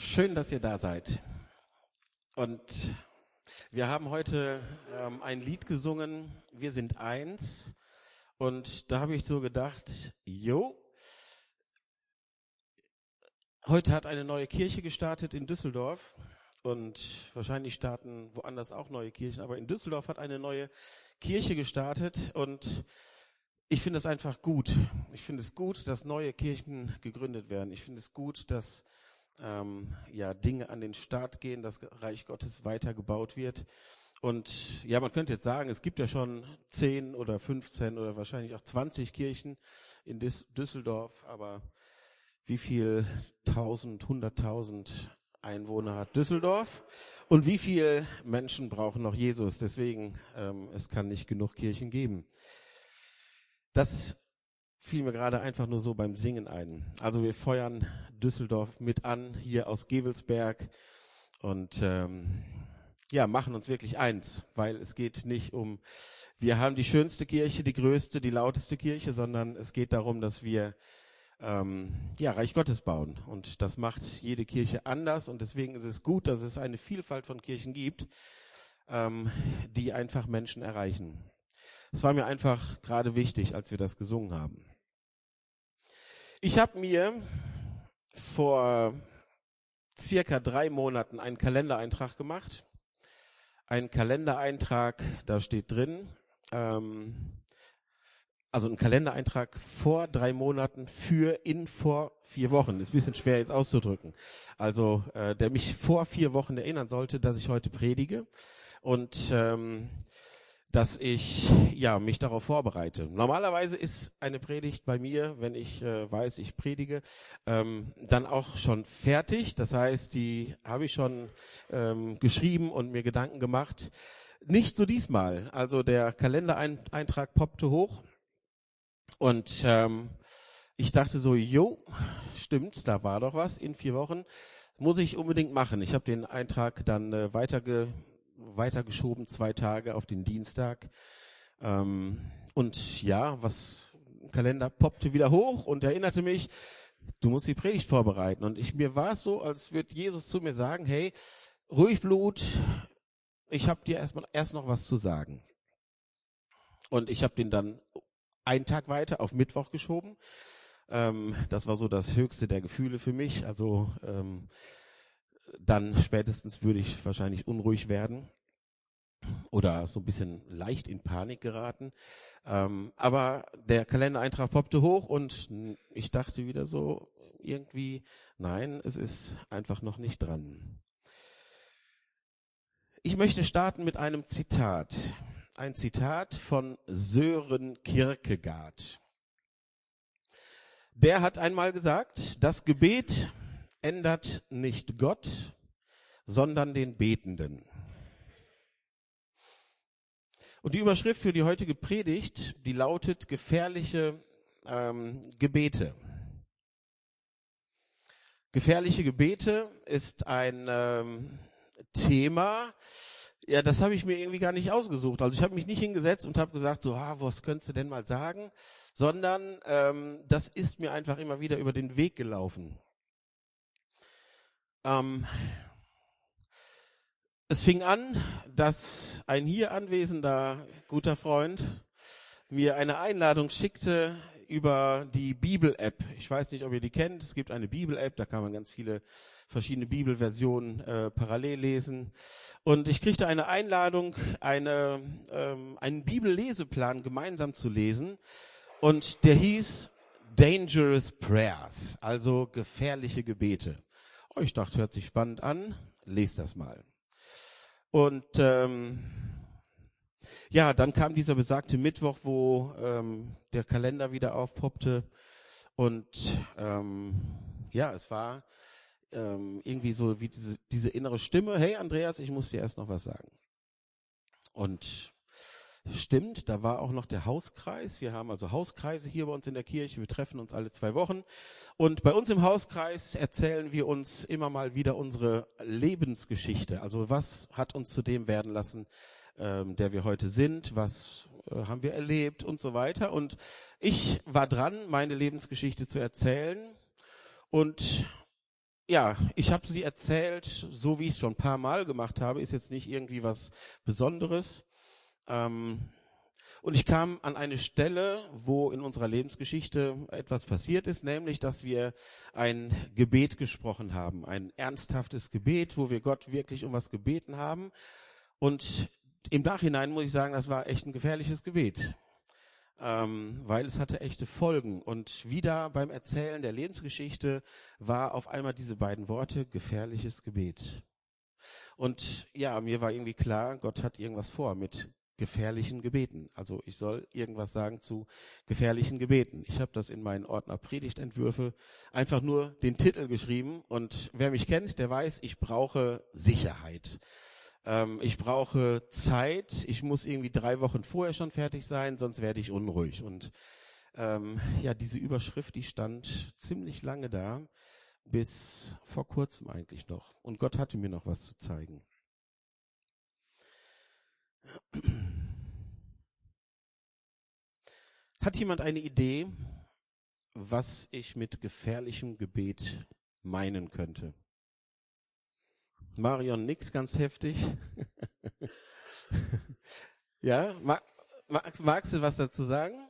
Schön, dass ihr da seid. Und wir haben heute ein Lied gesungen, Wir sind eins. Und da habe ich so gedacht, heute hat eine neue Kirche gestartet in Düsseldorf. Und wahrscheinlich starten woanders auch neue Kirchen. Aber in Düsseldorf hat eine neue Kirche gestartet. Und ich finde es einfach gut. Ich finde es gut, dass neue Kirchen gegründet werden. Ich finde es gut, dass Dinge an den Start gehen, dass Reich Gottes weitergebaut wird. Und ja, man könnte jetzt sagen, es gibt ja schon 10 oder 15 oder wahrscheinlich auch 20 Kirchen in Düsseldorf, aber wie viel 100.000 Einwohner hat Düsseldorf und wie viele Menschen brauchen noch Jesus? Deswegen, es kann nicht genug Kirchen geben. Das fiel mir gerade einfach nur so beim Singen ein. Also wir feuern Düsseldorf mit an, hier aus Gevelsberg und machen uns wirklich eins, weil es geht nicht um, wir haben die schönste Kirche, die größte, die lauteste Kirche, sondern es geht darum, dass wir Reich Gottes bauen. Und das macht jede Kirche anders und deswegen ist es gut, dass es eine Vielfalt von Kirchen gibt, die einfach Menschen erreichen. Das war mir einfach gerade wichtig, als wir das gesungen haben. Ich habe mir vor circa 3 Monaten einen Kalendereintrag gemacht. Ein Kalendereintrag, da steht drin, also ein Kalendereintrag vor 3 Monaten vor 4 Wochen. Ist ein bisschen schwer jetzt auszudrücken. Also der mich vor 4 Wochen erinnern sollte, dass ich heute predige und dass ich mich darauf vorbereite. Normalerweise ist eine Predigt bei mir, wenn ich weiß, ich predige, dann auch schon fertig. Das heißt, die habe ich schon geschrieben und mir Gedanken gemacht. Nicht so diesmal. Also der Kalendereintrag poppte hoch und ich dachte so, stimmt, da war doch was in 4 Wochen. Muss ich unbedingt machen. Ich habe den Eintrag dann weitergeschoben 2 Tage auf den Dienstag. Kalender poppte wieder hoch und erinnerte mich, du musst die Predigt vorbereiten. Und mir war es so, als würde Jesus zu mir sagen, hey, ruhig Blut, ich habe dir erst noch was zu sagen. Und ich habe den dann einen Tag weiter auf Mittwoch geschoben. Das war so das höchste der Gefühle für mich. Also dann spätestens würde ich wahrscheinlich unruhig werden oder so ein bisschen leicht in Panik geraten. Aber der Kalendereintrag poppte hoch und ich dachte wieder so irgendwie, nein, es ist einfach noch nicht dran. Ich möchte starten mit einem Zitat. Ein Zitat von Sören Kierkegaard. Der hat einmal gesagt, das Gebet ändert nicht Gott, sondern den Betenden. Und die Überschrift für die heutige Predigt, die lautet gefährliche Gebete. Gefährliche Gebete ist ein Thema, das habe ich mir irgendwie gar nicht ausgesucht. Also ich habe mich nicht hingesetzt und habe gesagt, was könntest du denn mal sagen? Sondern das ist mir einfach immer wieder über den Weg gelaufen. Es fing an, dass ein hier anwesender guter Freund mir eine Einladung schickte über die Bibel-App. Ich weiß nicht, ob ihr die kennt. Es gibt eine Bibel-App, da kann man ganz viele verschiedene Bibelversionen parallel lesen. Und ich kriegte eine Einladung, einen Bibelleseplan gemeinsam zu lesen. Und der hieß Dangerous Prayers, also gefährliche Gebete. Ich dachte, hört sich spannend an. Lest das mal. Und dann kam dieser besagte Mittwoch, wo der Kalender wieder aufpoppte und es war irgendwie so wie diese innere Stimme, hey Andreas, ich muss dir erst noch was sagen. Und stimmt, da war auch noch der Hauskreis. Wir haben also Hauskreise hier bei uns in der Kirche. Wir treffen uns alle 2 Wochen. Und bei uns im Hauskreis erzählen wir uns immer mal wieder unsere Lebensgeschichte. Also was hat uns zu dem werden lassen, der wir heute sind? Was haben wir erlebt und so weiter. Und ich war dran, meine Lebensgeschichte zu erzählen. Und ja, ich habe sie erzählt, so wie ich es schon ein paar Mal gemacht habe, ist jetzt nicht irgendwie was Besonderes. Und ich kam an eine Stelle, wo in unserer Lebensgeschichte etwas passiert ist, nämlich, dass wir ein Gebet gesprochen haben, ein ernsthaftes Gebet, wo wir Gott wirklich um was gebeten haben. Und im Nachhinein muss ich sagen, das war echt ein gefährliches Gebet, weil es hatte echte Folgen. Und wieder beim Erzählen der Lebensgeschichte war auf einmal diese beiden Worte, gefährliches Gebet. Und ja, mir war irgendwie klar, Gott hat irgendwas vor mit gefährlichen Gebeten. Also ich soll irgendwas sagen zu gefährlichen Gebeten. Ich habe das in meinen Ordner Predigtentwürfe einfach nur den Titel geschrieben. Und wer mich kennt, der weiß, ich brauche Sicherheit. Ich brauche Zeit. Ich muss irgendwie 3 Wochen vorher schon fertig sein, sonst werde ich unruhig. Und ja, diese Überschrift, die stand ziemlich lange da, bis vor kurzem eigentlich noch. Und Gott hatte mir noch was zu zeigen. Hat jemand eine Idee, was ich mit gefährlichem Gebet meinen könnte? Marion nickt ganz heftig. Ja, magst du was dazu sagen?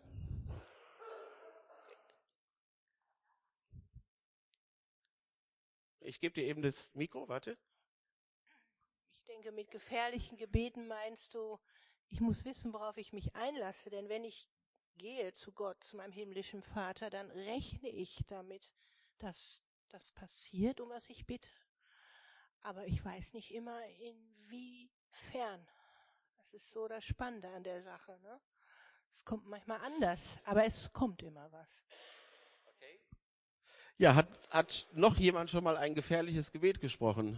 Ich gebe dir eben das Mikro, warte. Ich denke, mit gefährlichen Gebeten meinst du, ich muss wissen, worauf ich mich einlasse, denn wenn ich gehe zu Gott, zu meinem himmlischen Vater, dann rechne ich damit, dass das passiert, um was ich bitte. Aber ich weiß nicht immer, inwiefern. Das ist so das Spannende an der Sache, ne? Es kommt manchmal anders, aber es kommt immer was. Okay. Ja, hat noch jemand schon mal ein gefährliches Gebet gesprochen?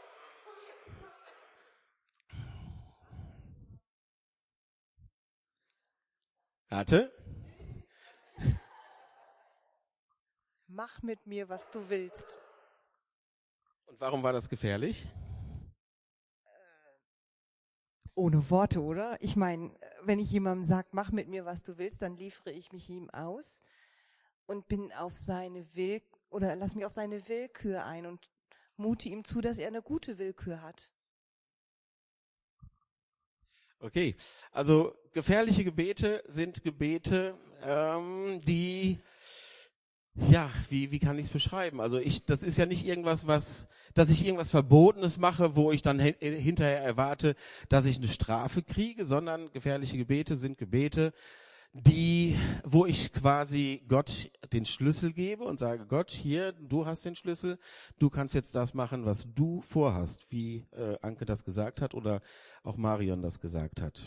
Warte. Mach mit mir, was du willst. Und warum war das gefährlich? Ohne Worte, oder? Ich meine, wenn ich jemandem sage, mach mit mir, was du willst, dann liefere ich mich ihm aus und bin auf seine oder lass mich auf seine Willkür ein und mute ihm zu, dass er eine gute Willkür hat. Okay, also gefährliche Gebete sind Gebete, die, ja, wie kann ich es beschreiben? Also das ist ja nicht irgendwas, dass ich irgendwas Verbotenes mache, wo ich dann hinterher erwarte, dass ich eine Strafe kriege, sondern gefährliche Gebete sind Gebete, wo ich quasi Gott den Schlüssel gebe und sage, Gott, hier, du hast den Schlüssel, du kannst jetzt das machen, was du vorhast, wie Anke das gesagt hat oder auch Marion das gesagt hat.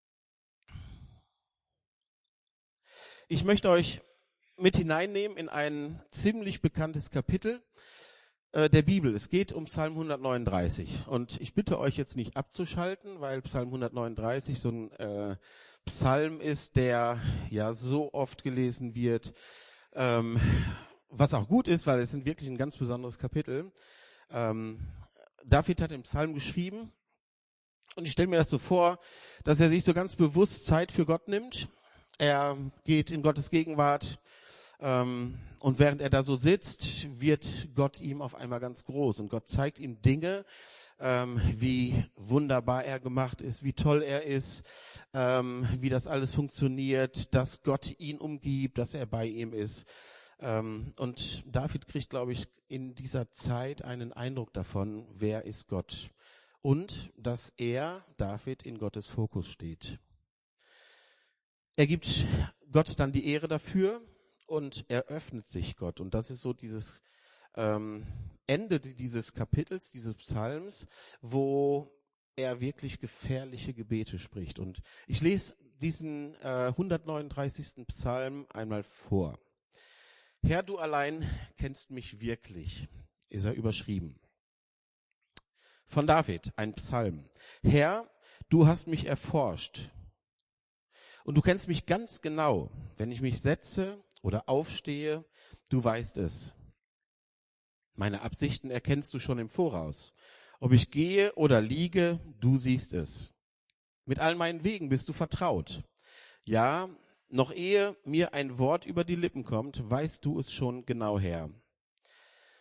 Ich möchte euch mit hineinnehmen in ein ziemlich bekanntes Kapitel der Bibel. Es geht um Psalm 139 und ich bitte euch jetzt nicht abzuschalten, weil Psalm 139 so ein Psalm ist, der ja so oft gelesen wird, was auch gut ist, weil es ist wirklich ein ganz besonderes Kapitel. David hat den Psalm geschrieben und ich stelle mir das so vor, dass er sich so ganz bewusst Zeit für Gott nimmt. Er geht in Gottes Gegenwart und während er da so sitzt, wird Gott ihm auf einmal ganz groß und Gott zeigt ihm Dinge, wie wunderbar er gemacht ist, wie toll er ist, wie das alles funktioniert, dass Gott ihn umgibt, dass er bei ihm ist. Und David kriegt, glaube ich, in dieser Zeit einen Eindruck davon, wer ist Gott und dass David, in Gottes Fokus steht. Er gibt Gott dann die Ehre dafür und er öffnet sich Gott. Und das ist so dieses Ende dieses Kapitels, dieses Psalms, wo er wirklich gefährliche Gebete spricht. Und ich lese diesen 139. Psalm einmal vor. Herr, du allein kennst mich wirklich, ist er überschrieben. Von David, ein Psalm. Herr, du hast mich erforscht. Und du kennst mich ganz genau. Wenn ich mich setze oder aufstehe, du weißt es. Meine Absichten erkennst du schon im Voraus. Ob ich gehe oder liege, du siehst es. Mit all meinen Wegen bist du vertraut. Ja, noch ehe mir ein Wort über die Lippen kommt, weißt du es schon genau, Herr.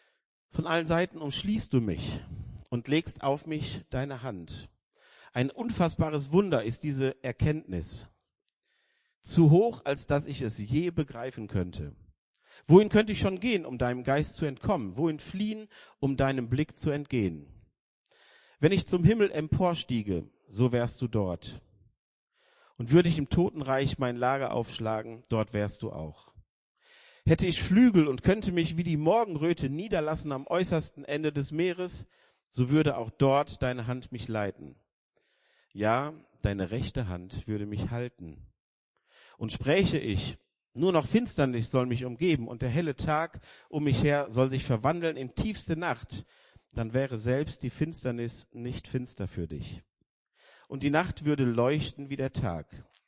Von allen Seiten umschließt du mich und legst auf mich deine Hand. Ein unfassbares Wunder ist diese Erkenntnis. Zu hoch, als dass ich es je begreifen könnte. Wohin könnte ich schon gehen, um deinem Geist zu entkommen? Wohin fliehen, um deinem Blick zu entgehen? Wenn ich zum Himmel emporstiege, so wärst du dort. Und würde ich im Totenreich mein Lager aufschlagen, dort wärst du auch. Hätte ich Flügel und könnte mich wie die Morgenröte niederlassen am äußersten Ende des Meeres, so würde auch dort deine Hand mich leiten. Ja, deine rechte Hand würde mich halten. Und spräche ich, nur noch Finsternis soll mich umgeben und der helle Tag um mich her soll sich verwandeln in tiefste Nacht, dann wäre selbst die Finsternis nicht finster für dich. Und die Nacht würde leuchten wie der Tag.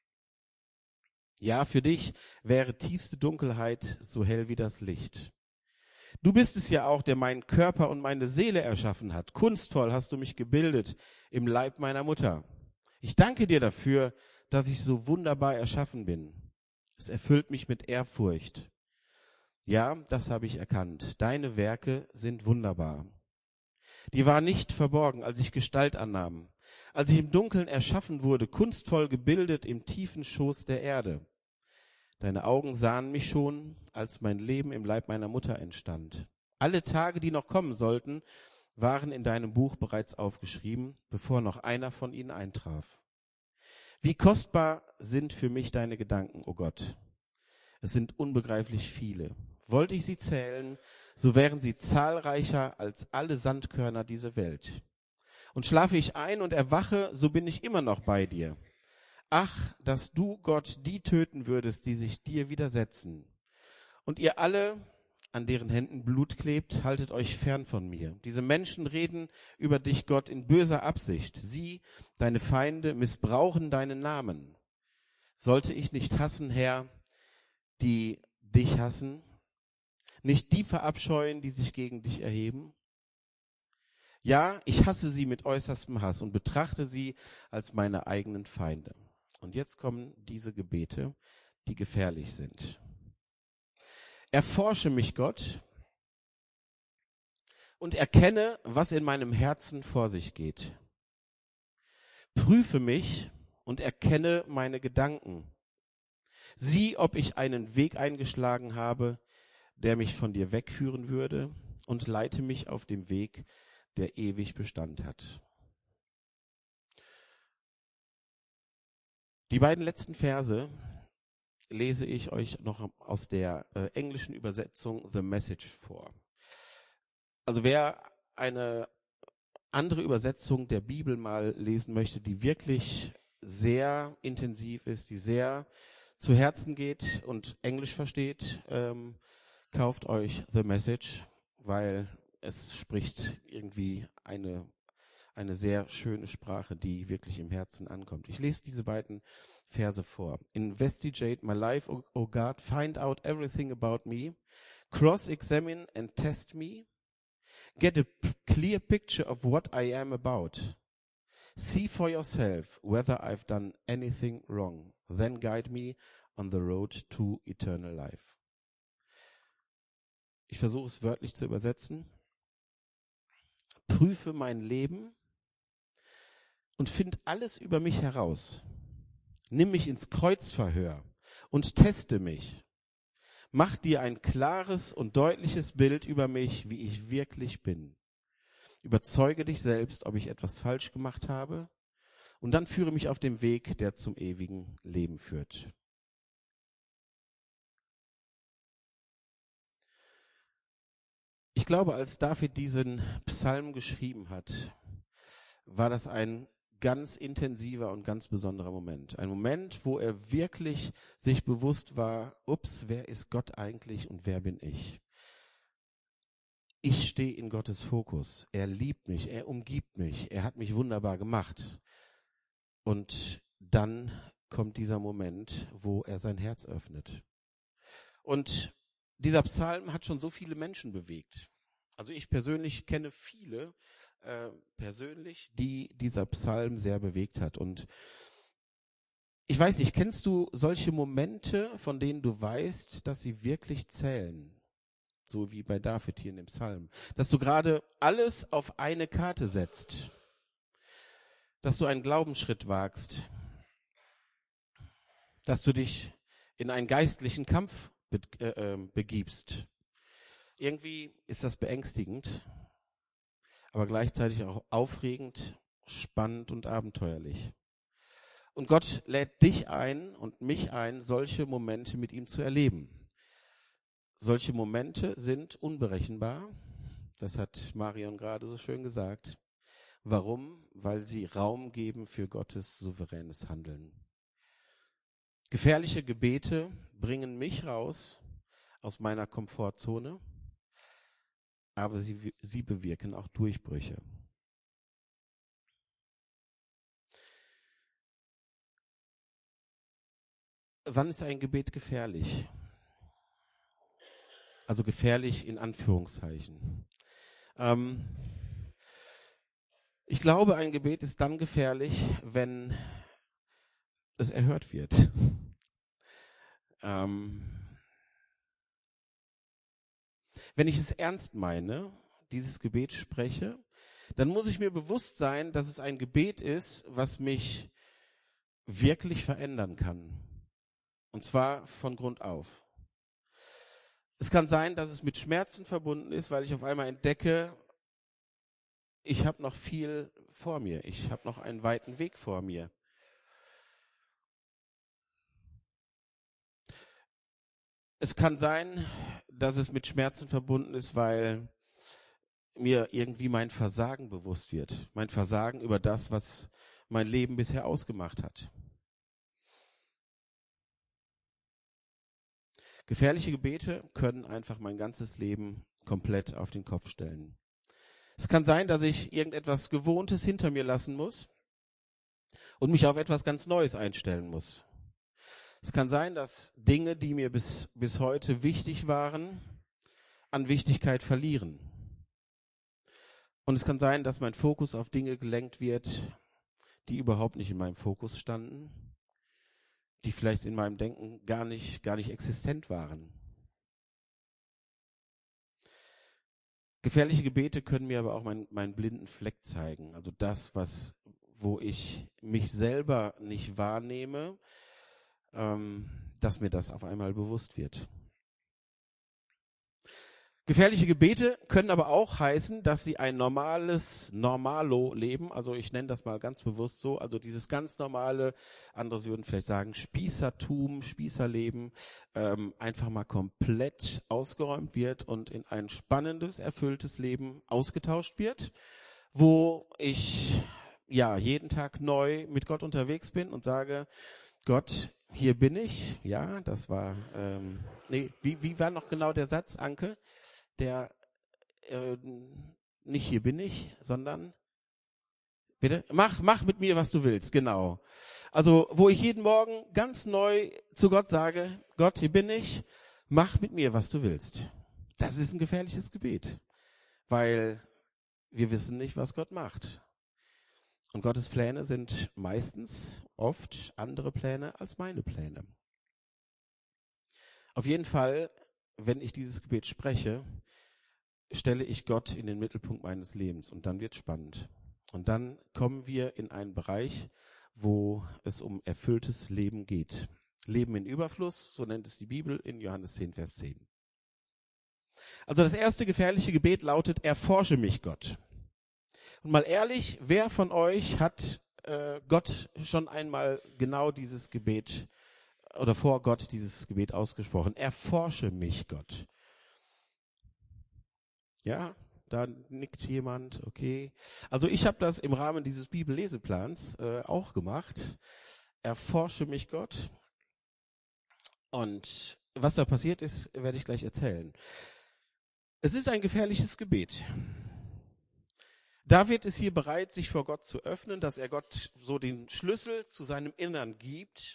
Ja, für dich wäre tiefste Dunkelheit so hell wie das Licht. Du bist es ja auch, der meinen Körper und meine Seele erschaffen hat. Kunstvoll hast du mich gebildet im Leib meiner Mutter. Ich danke dir dafür, dass ich so wunderbar erschaffen bin. Es erfüllt mich mit Ehrfurcht. Ja, das habe ich erkannt. Deine Werke sind wunderbar. Die waren nicht verborgen, als ich Gestalt annahm, als ich im Dunkeln erschaffen wurde, kunstvoll gebildet im tiefen Schoß der Erde. Deine Augen sahen mich schon, als mein Leben im Leib meiner Mutter entstand. Alle Tage, die noch kommen sollten, waren in deinem Buch bereits aufgeschrieben, bevor noch einer von ihnen eintraf. Wie kostbar sind für mich deine Gedanken, o Gott. Es sind unbegreiflich viele. Wollte ich sie zählen, so wären sie zahlreicher als alle Sandkörner dieser Welt. Und schlafe ich ein und erwache, so bin ich immer noch bei dir. Ach, dass du, Gott, die töten würdest, die sich dir widersetzen. Und ihr alle, an deren Händen Blut klebt, haltet euch fern von mir. Diese Menschen reden über dich, Gott, in böser Absicht. Sie, deine Feinde, missbrauchen deinen Namen. Sollte ich nicht hassen, Herr, die dich hassen? Nicht die verabscheuen, die sich gegen dich erheben? Ja, ich hasse sie mit äußerstem Hass und betrachte sie als meine eigenen Feinde. Und jetzt kommen diese Gebete, die gefährlich sind. Erforsche mich, Gott, und erkenne, was in meinem Herzen vor sich geht. Prüfe mich und erkenne meine Gedanken. Sieh, ob ich einen Weg eingeschlagen habe, der mich von dir wegführen würde, und leite mich auf dem Weg, der ewig Bestand hat. Die beiden letzten Verse lese ich euch noch aus der englischen Übersetzung The Message vor. Also wer eine andere Übersetzung der Bibel mal lesen möchte, die wirklich sehr intensiv ist, die sehr zu Herzen geht und Englisch versteht, kauft euch The Message, weil es spricht irgendwie eine sehr schöne Sprache, die wirklich im Herzen ankommt. Ich lese diese beiden Verse vor. Investigate my life, O God, find out everything about me, cross-examine and test me, get a clear picture of what I am about. See for yourself whether I've done anything wrong, then guide me on the road to eternal life. Ich versuche es wörtlich zu übersetzen. Prüfe mein Leben und find alles über mich heraus. Nimm mich ins Kreuzverhör und teste mich. Mach dir ein klares und deutliches Bild über mich, wie ich wirklich bin. Überzeuge dich selbst, ob ich etwas falsch gemacht habe, und dann führe mich auf dem Weg, der zum ewigen Leben führt. Ich glaube, als David diesen Psalm geschrieben hat, war das ein ganz intensiver und ganz besonderer Moment. Ein Moment, wo er wirklich sich bewusst war, ups, wer ist Gott eigentlich und wer bin ich? Ich stehe in Gottes Fokus. Er liebt mich, er umgibt mich, er hat mich wunderbar gemacht. Und dann kommt dieser Moment, wo er sein Herz öffnet. Und dieser Psalm hat schon so viele Menschen bewegt. Also ich persönlich kenne viele persönlich, die dieser Psalm sehr bewegt hat. Und ich weiß nicht, kennst du solche Momente, von denen du weißt, dass sie wirklich zählen? so wie bei David hier in dem Psalm. Dass du gerade alles auf eine Karte setzt. Dass du einen Glaubensschritt wagst. Dass du dich in einen geistlichen Kampf begibst. Irgendwie ist das beängstigend, aber gleichzeitig auch aufregend, spannend und abenteuerlich. Und Gott lädt dich ein und mich ein, solche Momente mit ihm zu erleben. Solche Momente sind unberechenbar. Das hat Marion gerade so schön gesagt. Warum? Weil sie Raum geben für Gottes souveränes Handeln. Gefährliche Gebete bringen mich raus aus meiner Komfortzone, aber sie bewirken auch Durchbrüche. Wann ist ein Gebet gefährlich? Also gefährlich in Anführungszeichen. Ich glaube, ein Gebet ist dann gefährlich, wenn es erhört wird. Wenn ich es ernst meine, dieses Gebet spreche, dann muss ich mir bewusst sein, dass es ein Gebet ist, was mich wirklich verändern kann. Und zwar von Grund auf. Es kann sein, dass es mit Schmerzen verbunden ist, weil ich auf einmal entdecke, ich habe noch viel vor mir. Ich habe noch einen weiten Weg vor mir. Es kann sein, dass es mit Schmerzen verbunden ist, weil mir irgendwie mein Versagen bewusst wird. Mein Versagen über das, was mein Leben bisher ausgemacht hat. Gefährliche Gebete können einfach mein ganzes Leben komplett auf den Kopf stellen. Es kann sein, dass ich irgendetwas Gewohntes hinter mir lassen muss und mich auf etwas ganz Neues einstellen muss. Es kann sein, dass Dinge, die mir bis heute wichtig waren, an Wichtigkeit verlieren. Und es kann sein, dass mein Fokus auf Dinge gelenkt wird, die überhaupt nicht in meinem Fokus standen, die vielleicht in meinem Denken gar nicht existent waren. Gefährliche Gebete können mir aber auch meinen blinden Fleck zeigen. Also das, wo ich mich selber nicht wahrnehme, dass mir das auf einmal bewusst wird. Gefährliche Gebete können aber auch heißen, dass sie ein Normalo leben, also ich nenne das mal ganz bewusst so, also dieses ganz normale, andere würden vielleicht sagen Spießertum, Spießerleben, einfach mal komplett ausgeräumt wird und in ein spannendes, erfülltes Leben ausgetauscht wird, wo ich jeden Tag neu mit Gott unterwegs bin und sage, Gott, hier bin ich. Ja, das war, wie war noch genau der Satz, Anke? Nicht hier bin ich, sondern, bitte, mach mit mir, was du willst, genau. Also, wo ich jeden Morgen ganz neu zu Gott sage, Gott, hier bin ich, mach mit mir, was du willst. Das ist ein gefährliches Gebet, weil wir wissen nicht, was Gott macht. Und Gottes Pläne sind meistens, oft andere Pläne als meine Pläne. Auf jeden Fall, wenn ich dieses Gebet spreche, stelle ich Gott in den Mittelpunkt meines Lebens und dann wird spannend. Und dann kommen wir in einen Bereich, wo es um erfülltes Leben geht. Leben in Überfluss, so nennt es die Bibel in Johannes 10, Vers 10. Also das erste gefährliche Gebet lautet, erforsche mich, Gott. Und mal ehrlich, wer von euch hat Gott schon einmal genau dieses Gebet oder vor Gott dieses Gebet ausgesprochen? Erforsche mich, Gott. Ja, da nickt jemand, okay. Also ich habe das im Rahmen dieses Bibelleseplans auch gemacht. Erforsche mich, Gott. Und was da passiert ist, werde ich gleich erzählen. Es ist ein gefährliches Gebet. David ist hier bereit, sich vor Gott zu öffnen, dass er Gott so den Schlüssel zu seinem Innern gibt.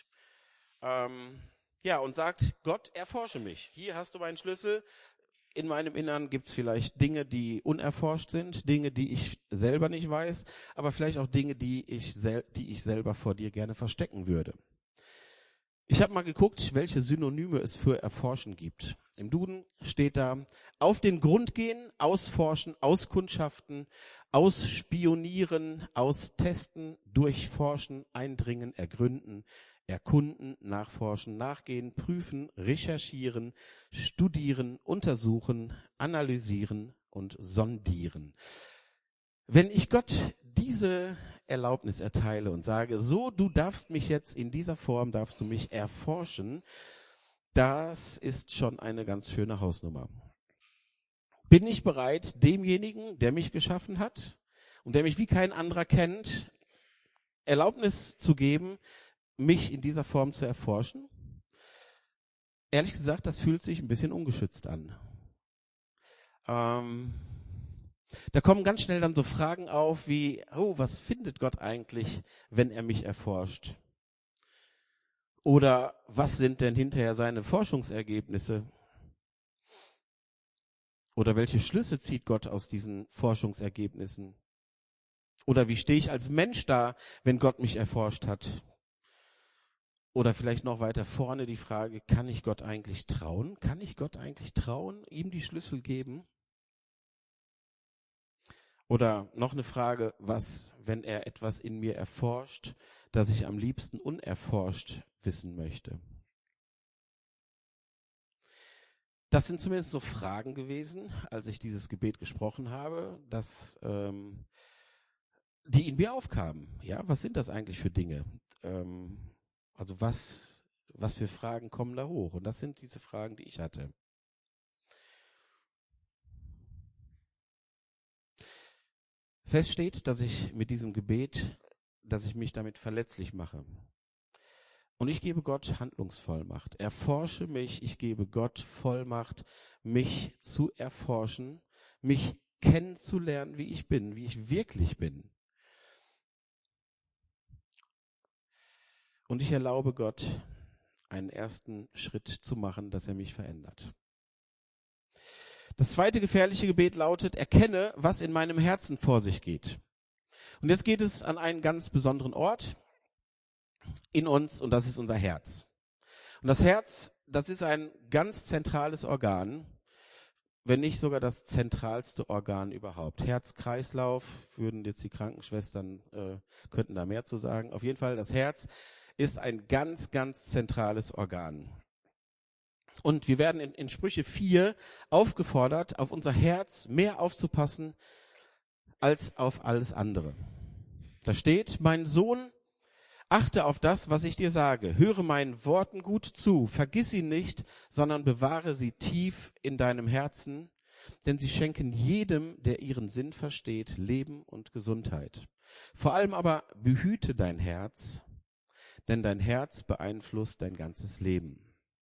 Und sagt, Gott, erforsche mich. Hier hast du meinen Schlüssel. In meinem Innern gibt es vielleicht Dinge, die unerforscht sind, Dinge, die ich selber nicht weiß, aber vielleicht auch Dinge, die ich selber vor dir gerne verstecken würde. Ich habe mal geguckt, welche Synonyme es für erforschen gibt. Im Duden steht da: auf den Grund gehen, ausforschen, auskundschaften, ausspionieren, austesten, durchforschen, eindringen, ergründen, erkunden, nachforschen, nachgehen, prüfen, recherchieren, studieren, untersuchen, analysieren und sondieren. Wenn ich Gott diese Erlaubnis erteile und sage, so, du darfst mich jetzt in dieser Form, darfst du mich erforschen, das ist schon eine ganz schöne Hausnummer. Bin ich bereit, demjenigen, der mich geschaffen hat und der mich wie kein anderer kennt, Erlaubnis zu geben, mich in dieser Form zu erforschen? Ehrlich gesagt, das fühlt sich ein bisschen ungeschützt an. Da kommen ganz schnell dann so Fragen auf wie, oh, was findet Gott eigentlich, wenn er mich erforscht? Oder was sind denn hinterher seine Forschungsergebnisse? Oder welche Schlüsse zieht Gott aus diesen Forschungsergebnissen? Oder wie stehe ich als Mensch da, wenn Gott mich erforscht hat? Oder vielleicht noch weiter vorne die Frage, kann ich Gott eigentlich trauen? Kann ich Gott eigentlich trauen, ihm die Schlüssel geben? Oder noch eine Frage, was, wenn er etwas in mir erforscht, das ich am liebsten unerforscht wissen möchte? Das sind zumindest so Fragen gewesen, als ich dieses Gebet gesprochen habe, die in mir aufkamen. Ja, was sind das eigentlich für Dinge? Also was für Fragen kommen da hoch? Und das sind diese Fragen, die ich hatte. Fest steht, dass ich mit diesem Gebet, dass ich mich damit verletzlich mache. Und ich gebe Gott Handlungsvollmacht. Erforsche mich, ich gebe Gott Vollmacht, mich zu erforschen, mich kennenzulernen, wie ich bin, wie ich wirklich bin. Und ich erlaube Gott, einen ersten Schritt zu machen, dass er mich verändert. Das zweite gefährliche Gebet lautet, erkenne, was in meinem Herzen vor sich geht. Und jetzt geht es an einen ganz besonderen Ort in uns, und das ist unser Herz. Und das Herz, das ist ein ganz zentrales Organ, wenn nicht sogar das zentralste Organ überhaupt. Herz-Kreislauf, würden jetzt die Krankenschwestern, könnten da mehr zu sagen. Auf jeden Fall, das Herz ist ein ganz, ganz zentrales Organ. Und wir werden in Sprüche 4 aufgefordert, auf unser Herz mehr aufzupassen als auf alles andere. Da steht, mein Sohn, achte auf das, was ich dir sage. Höre meinen Worten gut zu. Vergiss sie nicht, sondern bewahre sie tief in deinem Herzen, denn sie schenken jedem, der ihren Sinn versteht, Leben und Gesundheit. Vor allem aber behüte dein Herz, denn dein Herz beeinflusst dein ganzes Leben.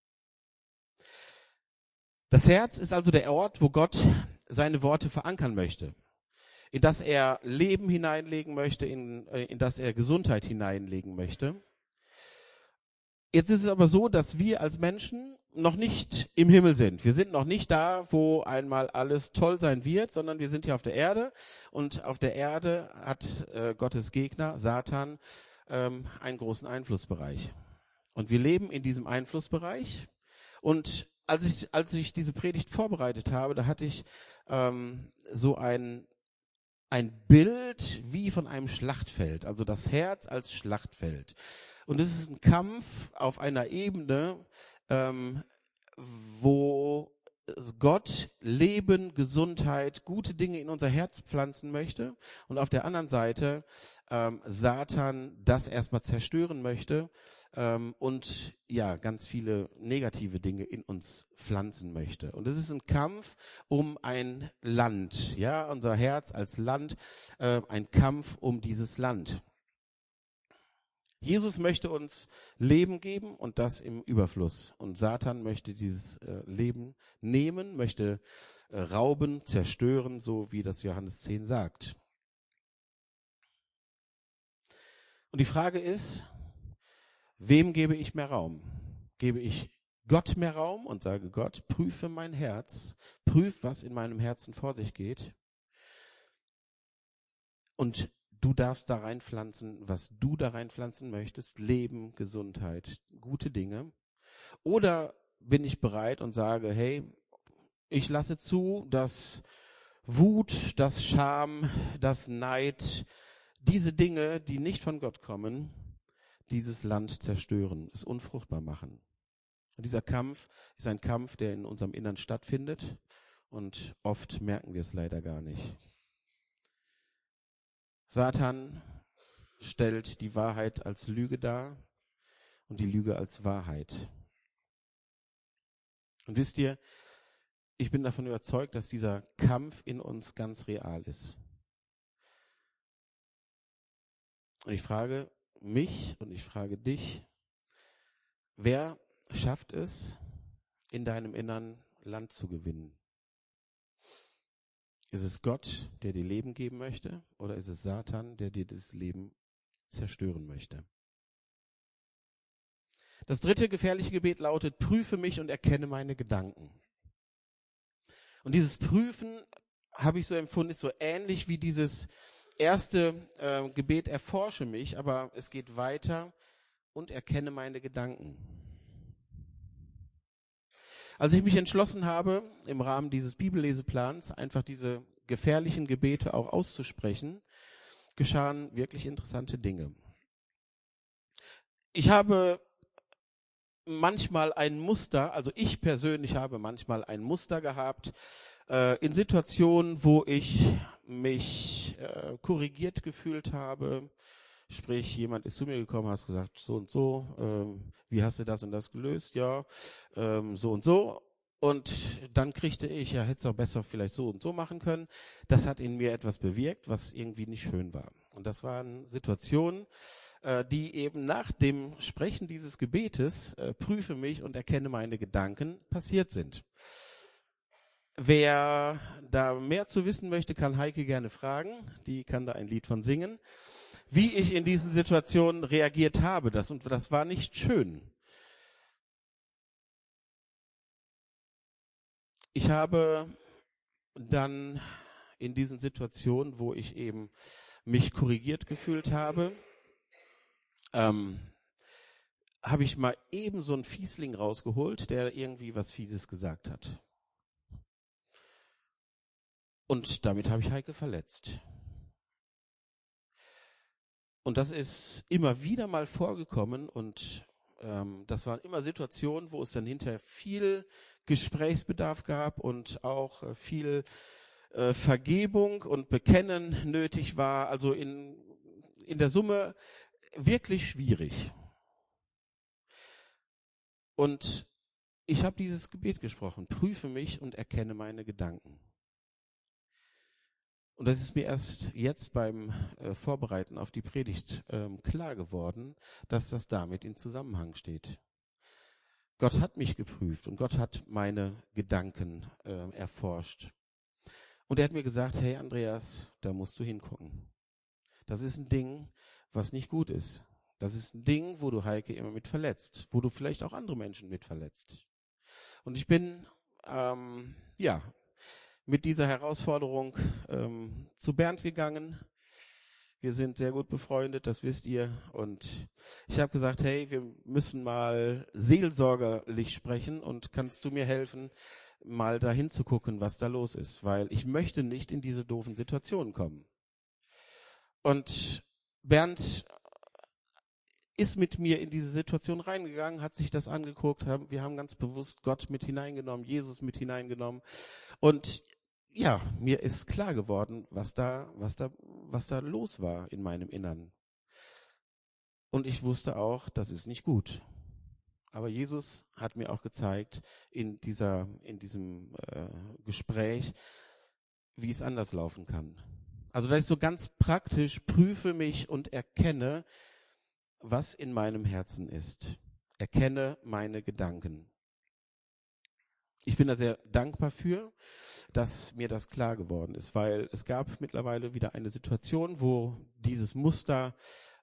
Das Herz ist also der Ort, wo Gott seine Worte verankern möchte, in das er Leben hineinlegen möchte, in das er Gesundheit hineinlegen möchte. Jetzt ist es aber so, dass wir als Menschen noch nicht im Himmel sind. Wir sind noch nicht da, wo einmal alles toll sein wird, sondern wir sind hier auf der Erde. Und auf der Erde hat Gottes Gegner, Satan, einen großen Einflussbereich. Und wir leben in diesem Einflussbereich. Und als ich diese Predigt vorbereitet habe, da hatte ich so ein Bild wie von einem Schlachtfeld, also das Herz als Schlachtfeld. Und es ist ein Kampf auf einer Ebene, wo Gott Leben, Gesundheit, gute Dinge in unser Herz pflanzen möchte und auf der anderen Seite Satan das erstmal zerstören möchte und ja, ganz viele negative Dinge in uns pflanzen möchte. Und es ist ein Kampf um ein Land, ja, unser Herz als Land, ein Kampf um dieses Land. Jesus möchte uns Leben geben und das im Überfluss. Und Satan möchte dieses Leben nehmen, möchte rauben, zerstören, so wie das Johannes 10 sagt. Und die Frage ist, wem gebe ich mehr Raum? Gebe ich Gott mehr Raum und sage, Gott, prüfe mein Herz, prüf, was in meinem Herzen vor sich geht. Und du darfst da reinpflanzen, was du da reinpflanzen möchtest, Leben, Gesundheit, gute Dinge. Oder bin ich bereit und sage, hey, ich lasse zu, dass Wut, das Scham, das Neid, diese Dinge, die nicht von Gott kommen, dieses Land zerstören, es unfruchtbar machen. Und dieser Kampf ist ein Kampf, der in unserem Innern stattfindet und oft merken wir es leider gar nicht. Satan stellt die Wahrheit als Lüge dar und die Lüge als Wahrheit. Und wisst ihr, ich bin davon überzeugt, dass dieser Kampf in uns ganz real ist. Und ich frage mich und ich frage dich, wer schafft es, in deinem Innern Land zu gewinnen? Ist es Gott, der dir Leben geben möchte, oder ist es Satan, der dir das Leben zerstören möchte? Das dritte gefährliche Gebet lautet, prüfe mich und erkenne meine Gedanken. Und dieses Prüfen, habe ich so empfunden, ist so ähnlich wie dieses erste Gebet, erforsche mich, aber es geht weiter und erkenne meine Gedanken. Als ich mich entschlossen habe, im Rahmen dieses Bibelleseplans einfach diese gefährlichen Gebete auch auszusprechen, geschahen wirklich interessante Dinge. Ich habe manchmal ein Muster, also ich persönlich habe manchmal ein Muster gehabt, in Situationen, wo ich mich korrigiert gefühlt habe. Sprich, jemand ist zu mir gekommen, hast gesagt, so und so, wie hast du das und das gelöst? Ja, so und so. Und dann kriegte ich, ja, hätte es auch besser vielleicht so und so machen können. Das hat in mir etwas bewirkt, was irgendwie nicht schön war. Und das waren Situationen, die eben nach dem Sprechen dieses Gebetes, prüfe mich und erkenne meine Gedanken, passiert sind. Wer da mehr zu wissen möchte, kann Heike gerne fragen. Die kann da ein Lied von singen. Wie ich in diesen Situationen reagiert habe, das war nicht schön. Ich habe dann in diesen Situationen, wo ich eben mich korrigiert gefühlt habe, habe ich mal eben so einen Fiesling rausgeholt, der irgendwie was Fieses gesagt hat. Und damit habe ich Heike verletzt. Und das ist immer wieder mal vorgekommen und das waren immer Situationen, wo es dann hinterher viel Gesprächsbedarf gab und auch viel Vergebung und Bekennen nötig war. Also in der Summe wirklich schwierig. Und ich habe dieses Gebet gesprochen, prüfe mich und erkenne meine Gedanken. Und das ist mir erst jetzt beim Vorbereiten auf die Predigt klar geworden, dass das damit in Zusammenhang steht. Gott hat mich geprüft und Gott hat meine Gedanken erforscht. Und er hat mir gesagt, hey Andreas, da musst du hingucken. Das ist ein Ding, was nicht gut ist. Das ist ein Ding, wo du Heike immer mit verletzt, wo du vielleicht auch andere Menschen mit verletzt. Und ich bin, mit dieser Herausforderung zu Bernd gegangen. Wir sind sehr gut befreundet, das wisst ihr. Und ich habe gesagt, hey, wir müssen mal seelsorgerlich sprechen und kannst du mir helfen, mal dahin zu gucken, was da los ist. Weil ich möchte nicht in diese doofen Situationen kommen. Und Bernd ist mit mir in diese Situation reingegangen, hat sich das angeguckt, wir haben ganz bewusst Gott mit hineingenommen, Jesus mit hineingenommen. Und ja, mir ist klar geworden, was da los war in meinem Innern. Und ich wusste auch, das ist nicht gut. Aber Jesus hat mir auch gezeigt in diesem Gespräch, wie es anders laufen kann. Also da ist so ganz praktisch, prüfe mich und erkenne, was in meinem Herzen ist. Erkenne meine Gedanken. Ich bin da sehr dankbar für, dass mir das klar geworden ist, weil es gab mittlerweile wieder eine Situation, wo dieses Muster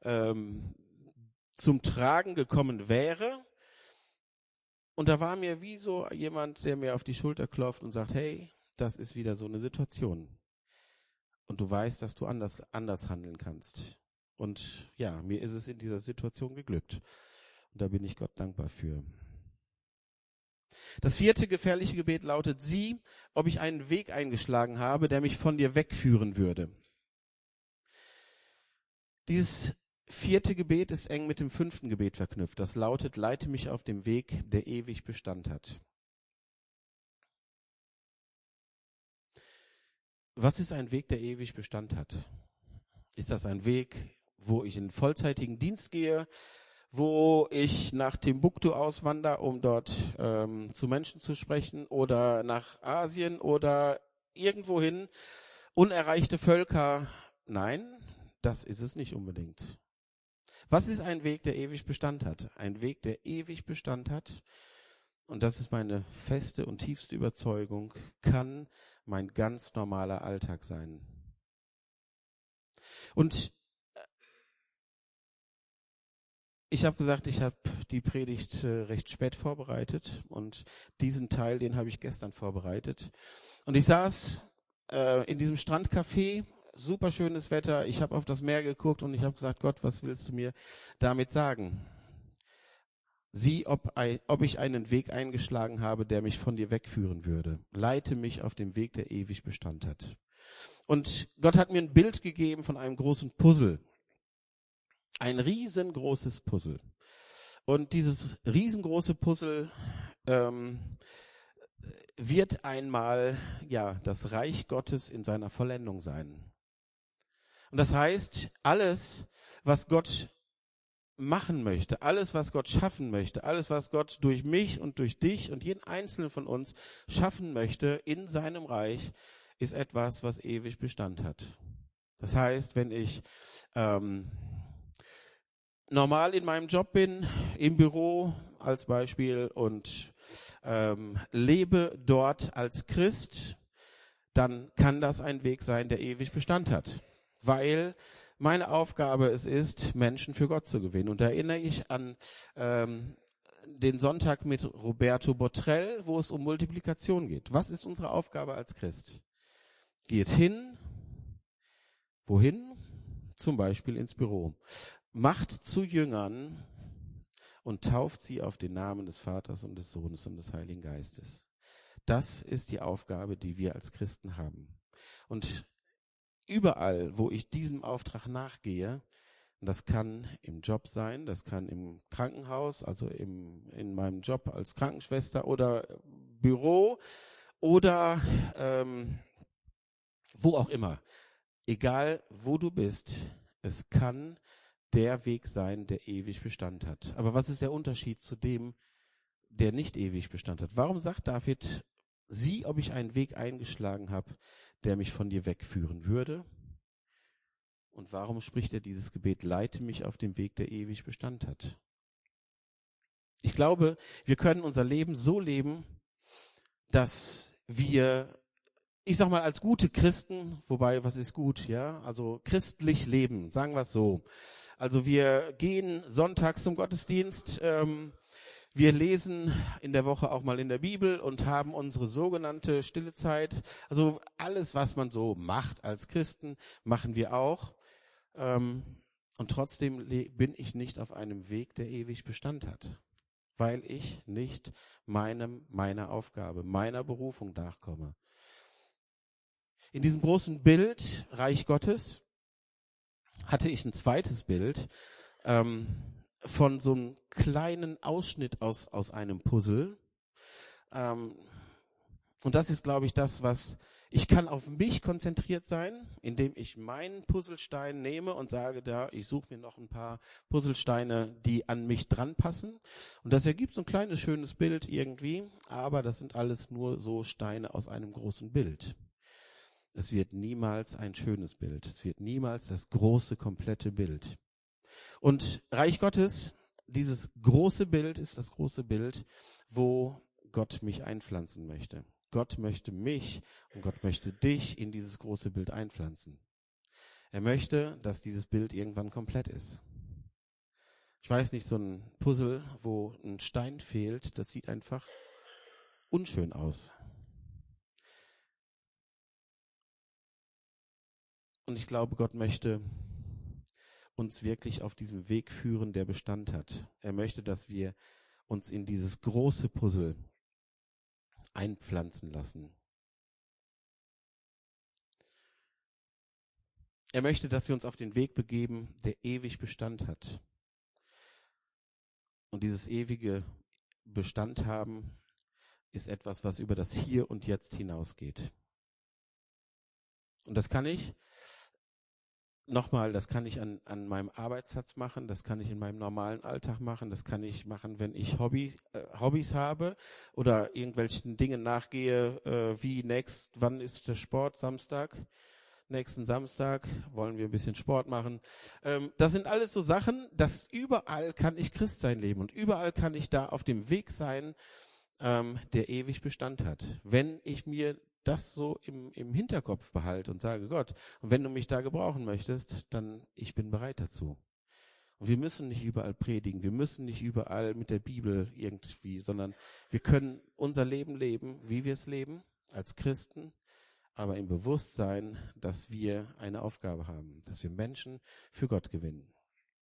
zum Tragen gekommen wäre. Und da war mir wie so jemand, der mir auf die Schulter klopft und sagt, hey, das ist wieder so eine Situation. und du weißt, dass du anders handeln kannst. Und ja, mir ist es in dieser Situation geglückt. Und da bin ich Gott dankbar für. Das 4. gefährliche Gebet lautet: Sieh, ob ich einen Weg eingeschlagen habe, der mich von dir wegführen würde. Dieses 4. Gebet ist eng mit dem 5. Gebet verknüpft. Das lautet: Leite mich auf dem Weg, der ewig Bestand hat. Was ist ein Weg, der ewig Bestand hat? Ist das ein Weg, wo ich in vollzeitigen Dienst gehe, wo ich nach Timbuktu auswandere, um dort zu Menschen zu sprechen, oder nach Asien oder irgendwohin, unerreichte Völker? Nein, das ist es nicht unbedingt. Was ist ein Weg, der ewig Bestand hat? Ein Weg, der ewig Bestand hat, und das ist meine feste und tiefste Überzeugung, kann mein ganz normaler Alltag sein. Und ich habe gesagt, ich habe die Predigt recht spät vorbereitet, und diesen Teil, den habe ich gestern vorbereitet. Und ich saß in diesem Strandcafé, super schönes Wetter, ich habe auf das Meer geguckt und ich habe gesagt: Gott, was willst du mir damit sagen? Sieh, ob ich einen Weg eingeschlagen habe, der mich von dir wegführen würde. Leite mich auf dem Weg, der ewig Bestand hat. Und Gott hat mir ein Bild gegeben von einem großen Puzzle. Ein riesengroßes Puzzle. Und dieses riesengroße Puzzle wird einmal das Reich Gottes in seiner Vollendung sein. Und das heißt, alles, was Gott machen möchte, alles, was Gott schaffen möchte, alles, was Gott durch mich und durch dich und jeden Einzelnen von uns schaffen möchte in seinem Reich, ist etwas, was ewig Bestand hat. Das heißt, wenn ich normal in meinem Job bin, im Büro als Beispiel, und lebe dort als Christ, dann kann das ein Weg sein, der ewig Bestand hat. Weil meine Aufgabe es ist, Menschen für Gott zu gewinnen. Und da erinnere ich an den Sonntag mit Roberto Botrell, wo es um Multiplikation geht. Was ist unsere Aufgabe als Christ? Geht hin. Wohin? Zum Beispiel ins Büro. Macht zu Jüngern und tauft sie auf den Namen des Vaters und des Sohnes und des Heiligen Geistes. Das ist die Aufgabe, die wir als Christen haben. Und überall, wo ich diesem Auftrag nachgehe, und das kann im Job sein, das kann im Krankenhaus, also in meinem Job als Krankenschwester oder Büro oder wo auch immer. Egal, wo du bist, es kann der Weg sein, der ewig Bestand hat. Aber was ist der Unterschied zu dem, der nicht ewig Bestand hat? Warum sagt David: Sieh, ob ich einen Weg eingeschlagen habe, der mich von dir wegführen würde? Und warum spricht er dieses Gebet: Leite mich auf dem Weg, der ewig Bestand hat? Ich glaube, wir können unser Leben so leben, dass wir, ich sag mal, als gute Christen, wobei, was ist gut, ja? Also christlich leben, sagen wir es so. Also wir gehen sonntags zum Gottesdienst, wir lesen in der Woche auch mal in der Bibel und haben unsere sogenannte stille Zeit. Also alles, was man so macht als Christen, machen wir auch. Und trotzdem bin ich nicht auf einem Weg, der ewig Bestand hat, weil ich nicht meiner Aufgabe, meiner Berufung nachkomme. In diesem großen Bild, Reich Gottes, hatte ich ein zweites Bild von so einem kleinen Ausschnitt aus einem Puzzle. Und das ist, glaube ich, das, was ich kann auf mich konzentriert sein, indem ich meinen Puzzlestein nehme und sage, ich suche mir noch ein paar Puzzlesteine, die an mich dran passen. Und das ergibt so ein kleines, schönes Bild irgendwie, aber das sind alles nur so Steine aus einem großen Bild. Es wird niemals ein schönes Bild. Es wird niemals das große, komplette Bild. Und Reich Gottes, dieses große Bild ist das große Bild, wo Gott mich einpflanzen möchte. Gott möchte mich und Gott möchte dich in dieses große Bild einpflanzen. Er möchte, dass dieses Bild irgendwann komplett ist. Ich weiß nicht, so ein Puzzle, wo ein Stein fehlt, das sieht einfach unschön aus. Und ich glaube, Gott möchte uns wirklich auf diesem Weg führen, der Bestand hat. Er möchte, dass wir uns in dieses große Puzzle einpflanzen lassen. Er möchte, dass wir uns auf den Weg begeben, der ewig Bestand hat. Und dieses ewige Bestand haben ist etwas, was über das Hier und Jetzt hinausgeht. Und das kann ich an meinem Arbeitsplatz machen, das kann ich in meinem normalen Alltag machen, das kann ich machen, wenn ich Hobbys habe oder irgendwelchen Dingen nachgehe, wann ist der Sport? Samstag? Nächsten Samstag wollen wir ein bisschen Sport machen. Das sind alles so Sachen, dass überall kann ich Christsein leben und überall kann ich da auf dem Weg sein, der ewig Bestand hat. Wenn ich mir das so im Hinterkopf behalte und sage, Gott, und wenn du mich da gebrauchen möchtest, dann ich bin bereit dazu. Und wir müssen nicht überall predigen, wir müssen nicht überall mit der Bibel irgendwie, sondern wir können unser Leben leben, wie wir es leben, als Christen, aber im Bewusstsein, dass wir eine Aufgabe haben, dass wir Menschen für Gott gewinnen.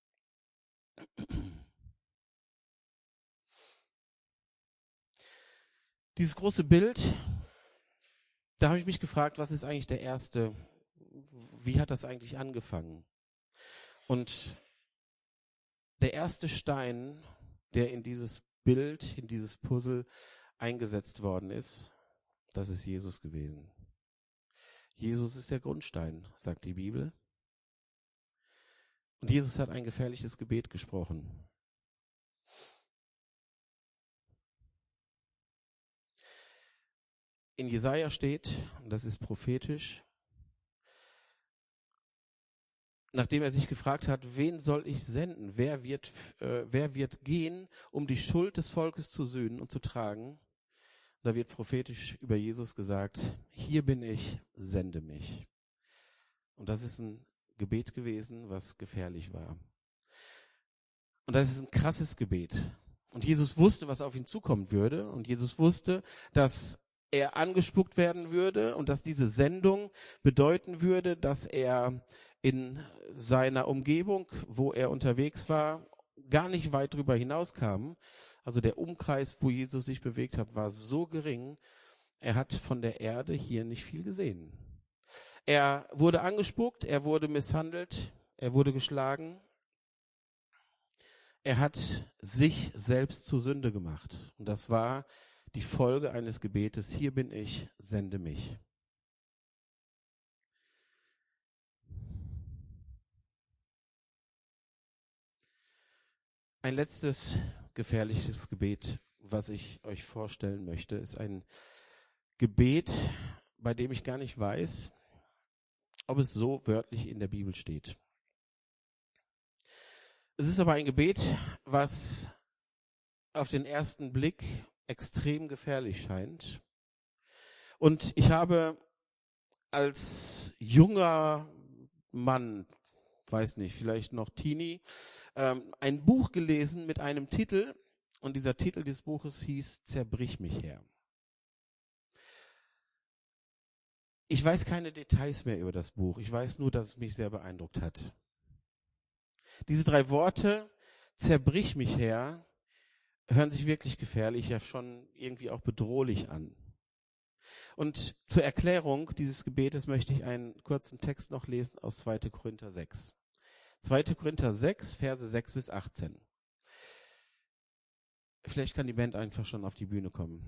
Dieses große Bild, da habe ich mich gefragt, was ist eigentlich wie hat das eigentlich angefangen? Und der erste Stein, der in dieses Bild, in dieses Puzzle eingesetzt worden ist, das ist Jesus gewesen. Jesus ist der Grundstein, sagt die Bibel. Und Jesus hat ein gefährliches Gebet gesprochen. In Jesaja steht, und das ist prophetisch, nachdem er sich gefragt hat, wen soll ich senden? Wer wird gehen, um die Schuld des Volkes zu sühnen und zu tragen? Da wird prophetisch über Jesus gesagt, hier bin ich, sende mich. Und das ist ein Gebet gewesen, was gefährlich war. Und das ist ein krasses Gebet. Und Jesus wusste, was auf ihn zukommen würde. Und Jesus wusste, dass er angespuckt werden würde und dass diese Sendung bedeuten würde, dass er in seiner Umgebung, wo er unterwegs war, gar nicht weit drüber hinauskam. Also der Umkreis, wo Jesus sich bewegt hat, war so gering, er hat von der Erde hier nicht viel gesehen. Er wurde angespuckt, er wurde misshandelt, er wurde geschlagen. Er hat sich selbst zur Sünde gemacht. Und das war die Folge eines Gebetes, hier bin ich, sende mich. Ein letztes gefährliches Gebet, was ich euch vorstellen möchte, ist ein Gebet, bei dem ich gar nicht weiß, ob es so wörtlich in der Bibel steht. Es ist aber ein Gebet, was auf den ersten Blick extrem gefährlich scheint. Und ich habe als junger Mann, weiß nicht, vielleicht noch Teenie, ein Buch gelesen mit einem Titel, und dieser Titel des Buches hieß Zerbrich mich, Herr. Ich weiß keine Details mehr über das Buch, ich weiß nur, dass es mich sehr beeindruckt hat. Diese 3 Worte, zerbrich mich, Herr, hören sich wirklich gefährlich, ja schon irgendwie auch bedrohlich an. Und zur Erklärung dieses Gebetes möchte ich einen kurzen Text noch lesen aus 2. Korinther 6. 2. Korinther 6, Verse 6 bis 18. Vielleicht kann die Band einfach schon auf die Bühne kommen.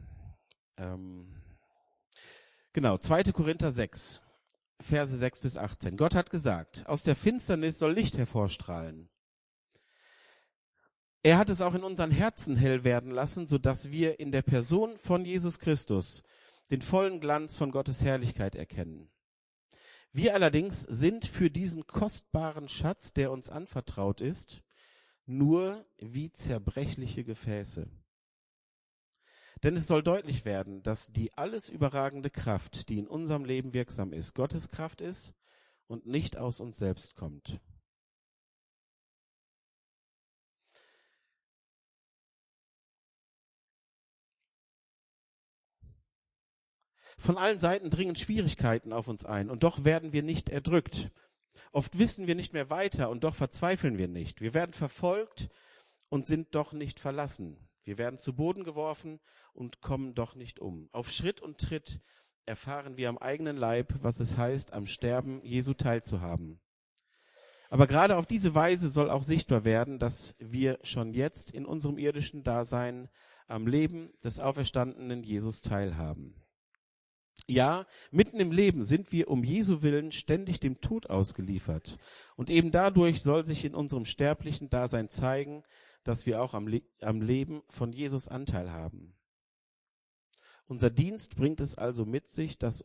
Genau, 2. Korinther 6, Verse 6 bis 18. Gott hat gesagt, aus der Finsternis soll Licht hervorstrahlen. Er hat es auch in unseren Herzen hell werden lassen, sodass wir in der Person von Jesus Christus den vollen Glanz von Gottes Herrlichkeit erkennen. Wir allerdings sind für diesen kostbaren Schatz, der uns anvertraut ist, nur wie zerbrechliche Gefäße. Denn es soll deutlich werden, dass die alles überragende Kraft, die in unserem Leben wirksam ist, Gottes Kraft ist und nicht aus uns selbst kommt. Von allen Seiten dringen Schwierigkeiten auf uns ein und doch werden wir nicht erdrückt. Oft wissen wir nicht mehr weiter und doch verzweifeln wir nicht. Wir werden verfolgt und sind doch nicht verlassen. Wir werden zu Boden geworfen und kommen doch nicht um. Auf Schritt und Tritt erfahren wir am eigenen Leib, was es heißt, am Sterben Jesu teilzuhaben. Aber gerade auf diese Weise soll auch sichtbar werden, dass wir schon jetzt in unserem irdischen Dasein am Leben des auferstandenen Jesus teilhaben. Ja, mitten im Leben sind wir um Jesu Willen ständig dem Tod ausgeliefert. Und eben dadurch soll sich in unserem sterblichen Dasein zeigen, dass wir auch am Leben von Jesus Anteil haben. Unser Dienst bringt es also mit sich, dass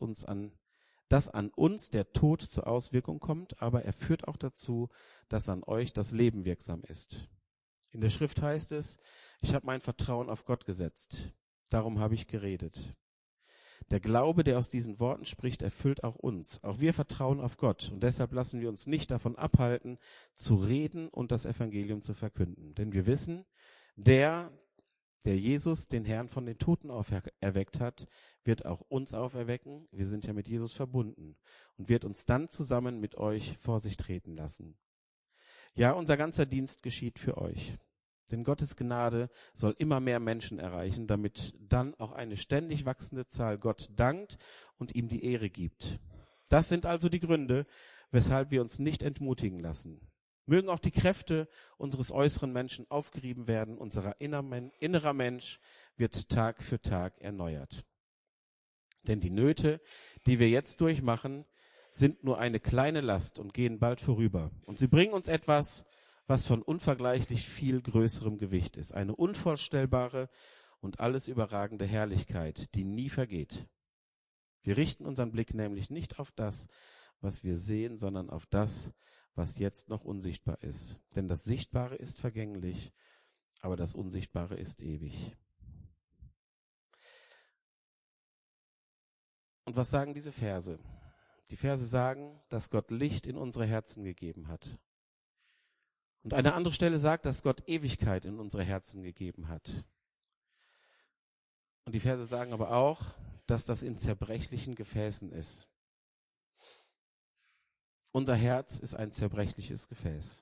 an uns der Tod zur Auswirkung kommt, aber er führt auch dazu, dass an euch das Leben wirksam ist. In der Schrift heißt es, ich habe mein Vertrauen auf Gott gesetzt, darum habe ich geredet. Der Glaube, der aus diesen Worten spricht, erfüllt auch uns. Auch wir vertrauen auf Gott und deshalb lassen wir uns nicht davon abhalten, zu reden und das Evangelium zu verkünden. Denn wir wissen, der Jesus, den Herrn von den Toten auferweckt hat, wird auch uns auferwecken. Wir sind ja mit Jesus verbunden und wird uns dann zusammen mit euch vor sich treten lassen. Ja, unser ganzer Dienst geschieht für euch. Denn Gottes Gnade soll immer mehr Menschen erreichen, damit dann auch eine ständig wachsende Zahl Gott dankt und ihm die Ehre gibt. Das sind also die Gründe, weshalb wir uns nicht entmutigen lassen. Mögen auch die Kräfte unseres äußeren Menschen aufgerieben werden, unser innerer Mensch wird Tag für Tag erneuert. Denn die Nöte, die wir jetzt durchmachen, sind nur eine kleine Last und gehen bald vorüber. Und sie bringen uns etwas, was von unvergleichlich viel größerem Gewicht ist. Eine unvorstellbare und alles überragende Herrlichkeit, die nie vergeht. Wir richten unseren Blick nämlich nicht auf das, was wir sehen, sondern auf das, was jetzt noch unsichtbar ist. Denn das Sichtbare ist vergänglich, aber das Unsichtbare ist ewig. Und was sagen diese Verse? Die Verse sagen, dass Gott Licht in unsere Herzen gegeben hat. Und eine andere Stelle sagt, dass Gott Ewigkeit in unsere Herzen gegeben hat. Und die Verse sagen aber auch, dass das in zerbrechlichen Gefäßen ist. Unser Herz ist ein zerbrechliches Gefäß.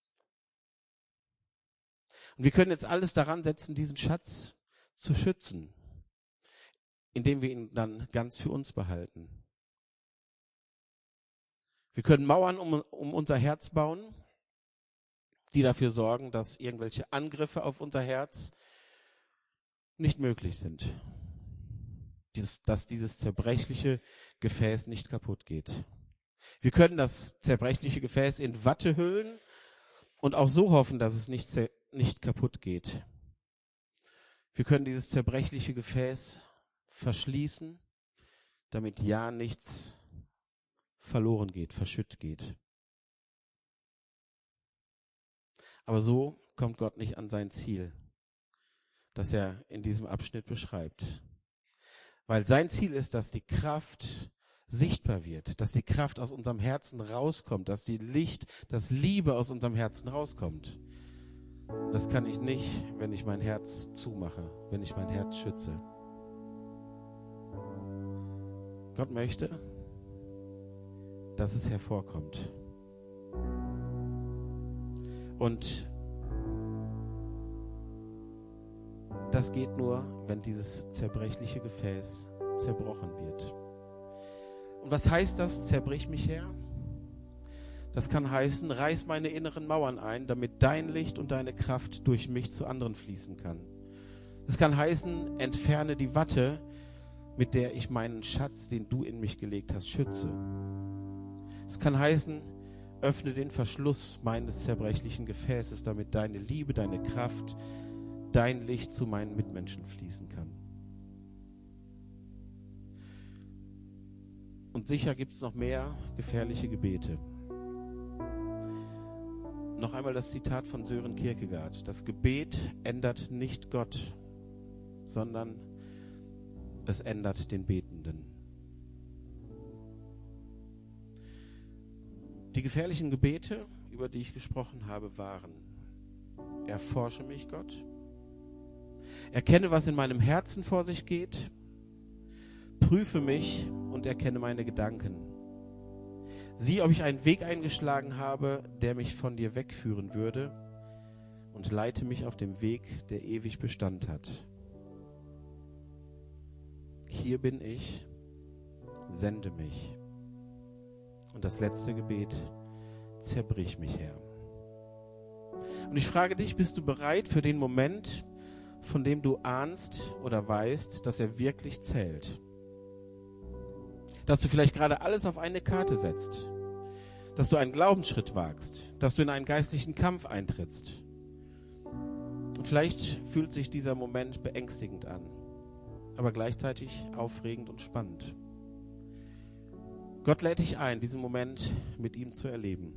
Und wir können jetzt alles daran setzen, diesen Schatz zu schützen, indem wir ihn dann ganz für uns behalten. Wir können Mauern um unser Herz bauen, die dafür sorgen, dass irgendwelche Angriffe auf unser Herz nicht möglich sind. Dass dieses zerbrechliche Gefäß nicht kaputt geht. Wir können das zerbrechliche Gefäß in Watte hüllen und auch so hoffen, dass es nicht kaputt geht. Wir können dieses zerbrechliche Gefäß verschließen, damit ja nichts verloren geht, verschütt geht. Aber so kommt Gott nicht an sein Ziel, das er in diesem Abschnitt beschreibt. Weil sein Ziel ist, dass die Kraft sichtbar wird, dass die Kraft aus unserem Herzen rauskommt, dass das Liebe aus unserem Herzen rauskommt. Das kann ich nicht, wenn ich mein Herz zumache, wenn ich mein Herz schütze. Gott möchte, dass es hervorkommt. Und das geht nur, wenn dieses zerbrechliche Gefäß zerbrochen wird. Und was heißt das, zerbrich mich, Herr? Das kann heißen, reiß meine inneren Mauern ein, damit dein Licht und deine Kraft durch mich zu anderen fließen kann. Das kann heißen, entferne die Watte, mit der ich meinen Schatz, den du in mich gelegt hast, schütze. Es kann heißen, öffne den Verschluss meines zerbrechlichen Gefäßes, damit deine Liebe, deine Kraft, dein Licht zu meinen Mitmenschen fließen kann. Und sicher gibt es noch mehr gefährliche Gebete. Noch einmal das Zitat von Sören Kierkegaard. Das Gebet ändert nicht Gott, sondern es ändert den Betenden. Die gefährlichen Gebete, über die ich gesprochen habe, waren: Erforsche mich, Gott. Erkenne, was in meinem Herzen vor sich geht. Prüfe mich und erkenne meine Gedanken. Sieh, ob ich einen Weg eingeschlagen habe, der mich von dir wegführen würde, und leite mich auf dem Weg, der ewig Bestand hat. Hier bin ich, sende mich. Und das letzte Gebet: Zerbrich mich, Herr. Und ich frage dich, bist du bereit für den Moment, von dem du ahnst oder weißt, dass er wirklich zählt? Dass du vielleicht gerade alles auf eine Karte setzt, dass du einen Glaubensschritt wagst, dass du in einen geistlichen Kampf eintrittst. Und vielleicht fühlt sich dieser Moment beängstigend an, aber gleichzeitig aufregend und spannend. Gott lädt dich ein, diesen Moment mit ihm zu erleben.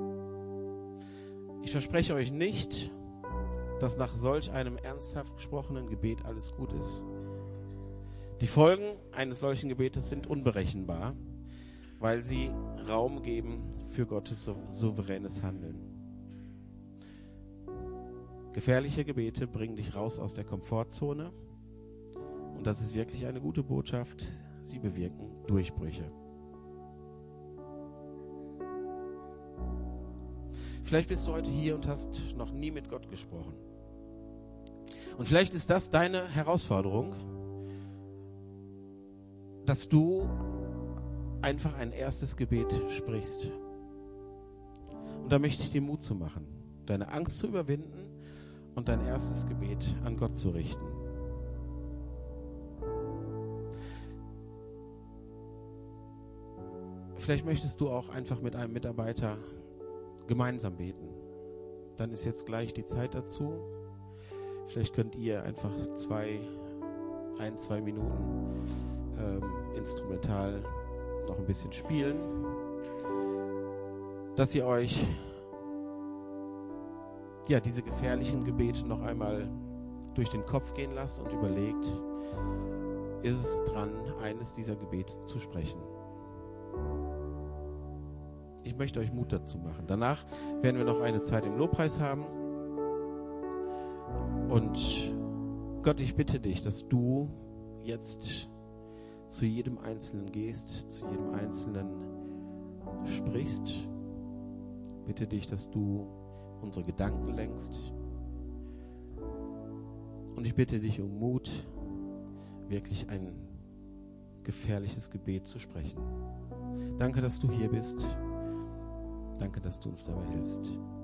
Ich verspreche euch nicht, dass nach solch einem ernsthaft gesprochenen Gebet alles gut ist. Die Folgen eines solchen Gebetes sind unberechenbar, weil sie Raum geben für Gottes souveränes Handeln. Gefährliche Gebete bringen dich raus aus der Komfortzone, und das ist wirklich eine gute Botschaft. Sie bewirken Durchbrüche. Vielleicht bist du heute hier und hast noch nie mit Gott gesprochen. Und vielleicht ist das deine Herausforderung, dass du einfach ein erstes Gebet sprichst. Und da möchte ich dir Mut zu machen, deine Angst zu überwinden und dein erstes Gebet an Gott zu richten. Vielleicht möchtest du auch einfach mit einem Mitarbeiter gemeinsam beten. Dann ist jetzt gleich die Zeit dazu. Vielleicht könnt ihr einfach 2 Minuten instrumental noch ein bisschen spielen, dass ihr euch diese gefährlichen Gebete noch einmal durch den Kopf gehen lasst und überlegt, ist es dran, eines dieser Gebete zu sprechen. Ich möchte euch Mut dazu machen. Danach werden wir noch eine Zeit im Lobpreis haben. Und Gott, ich bitte dich, dass du jetzt zu jedem Einzelnen gehst, zu jedem Einzelnen sprichst. Bitte dich, dass du unsere Gedanken lenkst. Und ich bitte dich um Mut, wirklich ein gefährliches Gebet zu sprechen. Danke, dass du hier bist. Danke, dass du uns dabei hilfst.